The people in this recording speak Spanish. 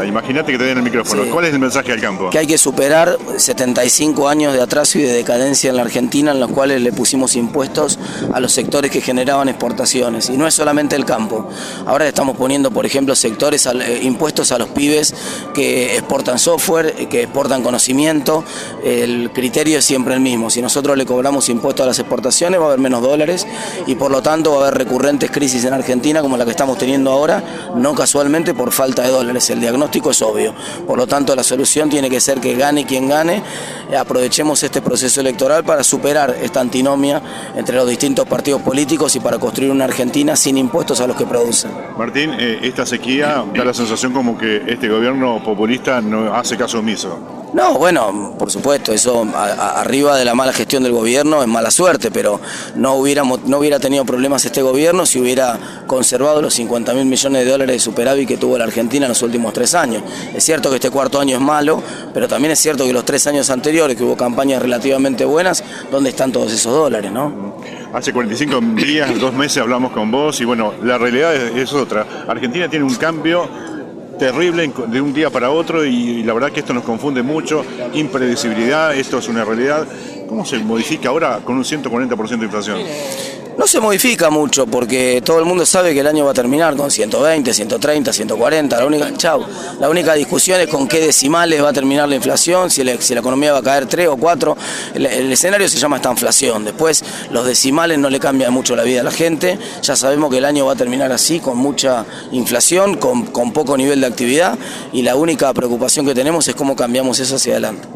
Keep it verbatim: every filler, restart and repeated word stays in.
Imagínate que te den el micrófono. Sí. ¿Cuál es el mensaje al campo? Que hay que superar setenta y cinco años de atraso y de decadencia en la Argentina, en los cuales le pusimos impuestos a los sectores que generaban exportaciones. Y no es solamente el campo. Ahora le estamos poniendo, por ejemplo, sectores eh, impuestos a los pibes que exportan software, que exportan conocimiento. El criterio es siempre el mismo. Si nosotros le cobramos impuestos a las exportaciones, va a haber menos dólares y por lo tanto va a haber recurrentes crisis en Argentina como la que estamos teniendo ahora, no casualmente por falta de dólares. El diagnóstico es obvio. Por lo tanto, la solución tiene que ser que gane quien gane. Aprovechemos este proceso electoral para superar esta antinomia entre los distintos partidos políticos y para construir una Argentina sin impuestos a los que producen. Martín, eh, esta sequía da la sensación como que este gobierno populista no hace caso omiso. No, bueno, por supuesto, eso a, a, arriba de la mala gestión del gobierno es mala suerte, pero no, hubiéramos, no hubiera tenido problemas este gobierno si hubiera conservado los cincuenta mil millones de dólares de superávit que tuvo la Argentina en los últimos tres años. Es cierto que este cuarto año es malo, pero también es cierto que los tres años anteriores, que hubo campañas relativamente buenas, ¿dónde están todos esos dólares, no? Hace cuarenta y cinco días, dos meses hablamos con vos y bueno, la realidad es, es otra. Argentina tiene un cambio terrible de un día para otro y la verdad que esto nos confunde mucho, impredecibilidad, esto es una realidad. ¿Cómo se modifica ahora con un ciento cuarenta por ciento de inflación? No se modifica mucho porque todo el mundo sabe que el año va a terminar con ciento veinte, ciento treinta, ciento cuarenta. La única, chau, la única discusión es con qué decimales va a terminar la inflación, si, le, si la economía va a caer tres o cuatro. El, el escenario se llama esta inflación. Después los decimales no le cambian mucho la vida a la gente. Ya sabemos que el año va a terminar así, con mucha inflación, con, con poco nivel de actividad y la única preocupación que tenemos es cómo cambiamos eso hacia adelante.